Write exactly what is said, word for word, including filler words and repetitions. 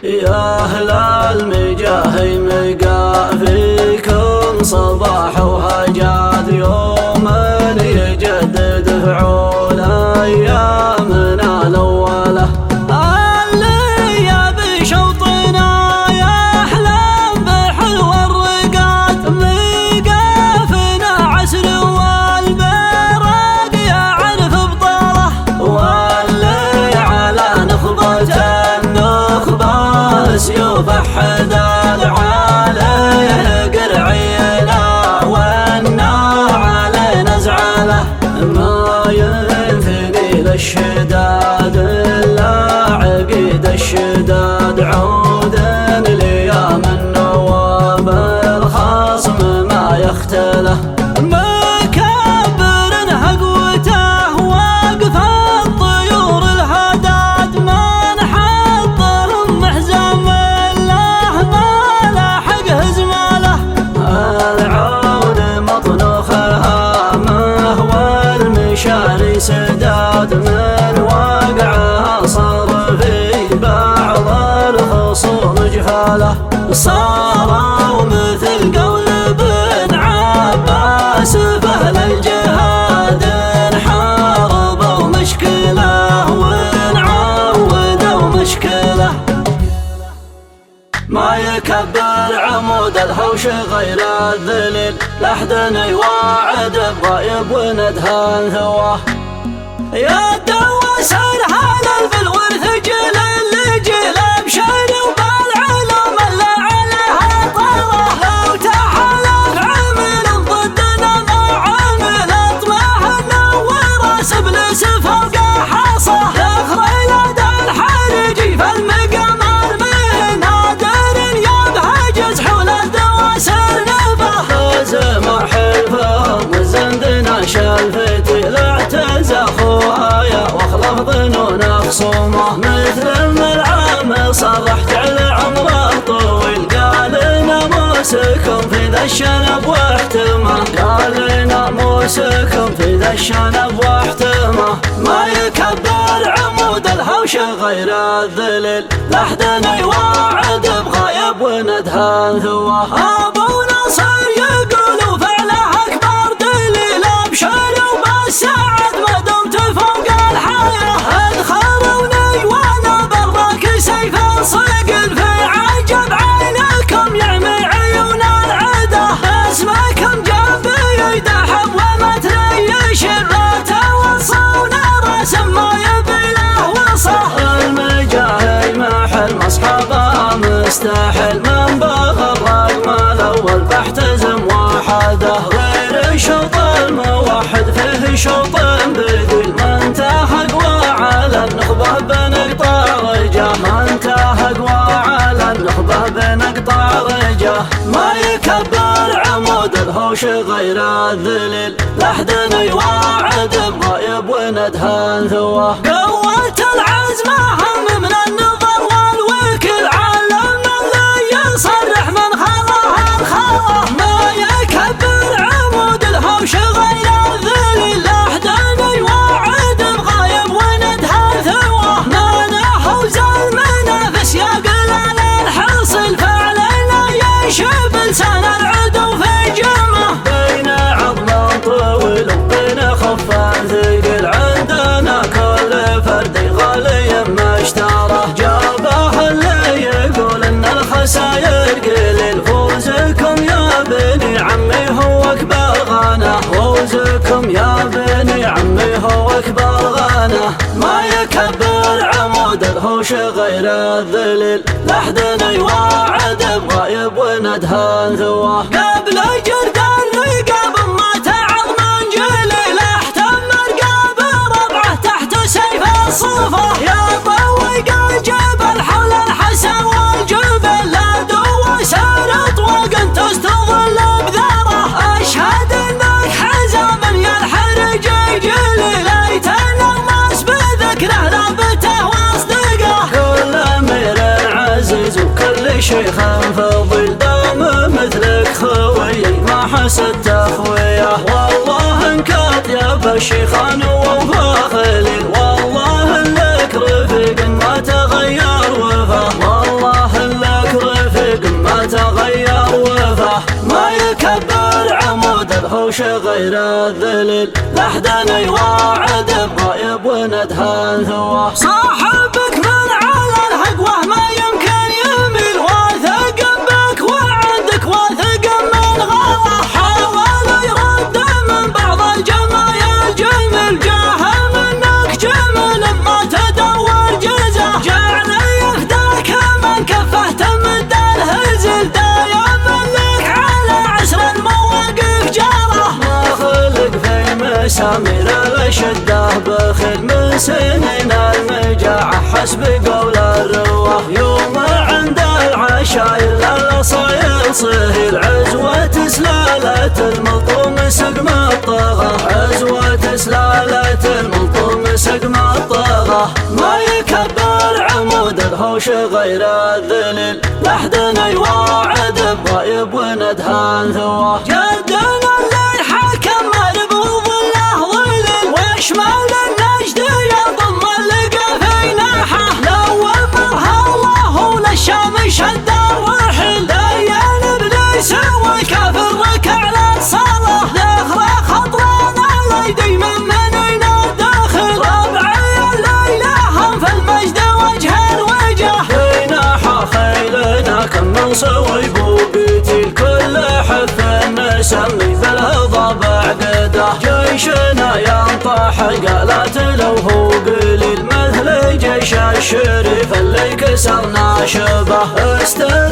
يا أهل المجاهي مقا فيكم صباح وهجات يوم يجدد فعول أيامنا الأولى اللي يبي شوطنا يحلم بحلو الرقات مقافنا عسر والبرق يعرف بطاله واللي على نخبة النخبة سيوف حداد عليه قرعينا والنار علينا زعله ما ينثني للشداد إلا عقيد الشداد عود ليام النواب الخصم ما يختله مكبر هقوته واقف الطيور الهداد من حطهم محزم الله ما لاحق هزماله العود مطنخها مهوى المشاري سداد من وقعها صار في بعض الخصوم جهاله صاروا مثل قول ابن عباس فأهل الجهاد انحاربوا مشكله ونعودوا مشكله ما يكبر عمود الهوش غير الذليل لحد يواعد بغايب وندهان ثواه يا دوس الهلال في الورث جيل اللي جيل بشر وبالعلوم اللي عليها طاله لو تحالف عامل ضدنا ما عامل اطمح نور سبلس فوق حصى يخرج الحرجي في المقام المهن نادر يبهجز حول الدواسر نبه زمر حلفهم وزندنا شلفتي لاعتز اخوها يا واخلف ظنون خصومه مثل الملعام صرح جعل عمره طويل قال ناموسكم في ذا الشنب واحتمه قال ناموسكم في ذا الشنب واحتمه ما يكبر عمود الهوش غير الذليل لحدنا يواعد بغايب وندهان ثواه ابو نصر يقول فعله اكبر دليل ابشر وبالسعد ما دمت فوق الحياه ادخلوني وانا برك سيف صقل في عجب عينكم يعمي عيون العدا اسمكم جنب يدحب وما تريش الراته وصونا رسم ما يبي له وصه المجاهي محل مصحبه مستحل من بغى الرقم الاول بحتزم وحده غير شوط الموحد فيه شوط بديل ما انتهى قوى على النخبه بنقطع رجاه ما انتهى قوى على النخبه بنقطع رجاه ما يكبر عمود الهوش غير الذليل لحدنا يواعد بغايب وندهان ثواه قوة العزم هم من النظر والوكل علم اللي يصرح من خلاها الخواه ما يكبر عمود الهوش غير الذليل لحدنا يواعد بغايب وندهان ثواه ما نحوز المنافس يا قلال الحصل فعلنا يشب لسان العدو في جمه بين عظم طويل وبين خفان ثقيل عندنا كل فرد غالي ما اشتراه جابه اللي يقول ان الخساير قليل فوزكم يا بني عمي هو اكبر غنى فوزكم يا بني عمي هو اكبر غنى ما يكبر عمود الهوش غير الذليل لحدنا يواعد بغايب وندهان ثواه قبل جرد الرقاب ما تعظ من جليل احتم رقاب ربعه تحت سيف الصفه يا طويق الجبل حول الحسن والجبل لا دو سارط وقنت تستظل بذره اشهد انك حزام يا الحرج جليل ايتنا الناس بذكره ثابته واصدقه كل امير عزيز وكل شيخ فضيل دام مثلك خوي ما حسد تخويه والله انكات يا بالشيخان ووفا خليل والله لك رفيق ما تغير وفاه والله غير الذليل لحدنا يواعد الضايب وندهن هواه. صاحبك من على الهقوة ما يمكن يميل واثق بك وعندك واثق من غلا. حاول يرد من بعض الجمايل جمل جاه منك جمل ما تدور جزاه. جعل يفداك من كفه تمد الهزل دايم لك على عسر المواقف جاره. ما خلق في مسامير الشده بخل من سنين المجاعة حسب قول الرواه. يوم عند العشاير للصايل صهيل عزوة سلالة الملطوم سقم الطغى. عزوة سلالة الملطوم سقم الطغى. ما يكبر عمود الهوش غير الذليل لحدنا يواعد الضايب وندهن ثواه. جدنا اللي حكم مربوط له ظلل ويشمل النجد يضم اللقى في ناحه. لو امرها الله للشام شد الرحل ليال ابليس والكافر ركع للصلاه. ذخر خطرنا الايدي من منينا داخل ربعي الليله هم في المجد وجه الوجه. فيناحه خيلنا كم من صويب وقتيل كل حف نسمي في الهضبه عقده. جيشنا ينطح قالت لو هو قليل مثل جيش الشريف اللي كسرنا شبه.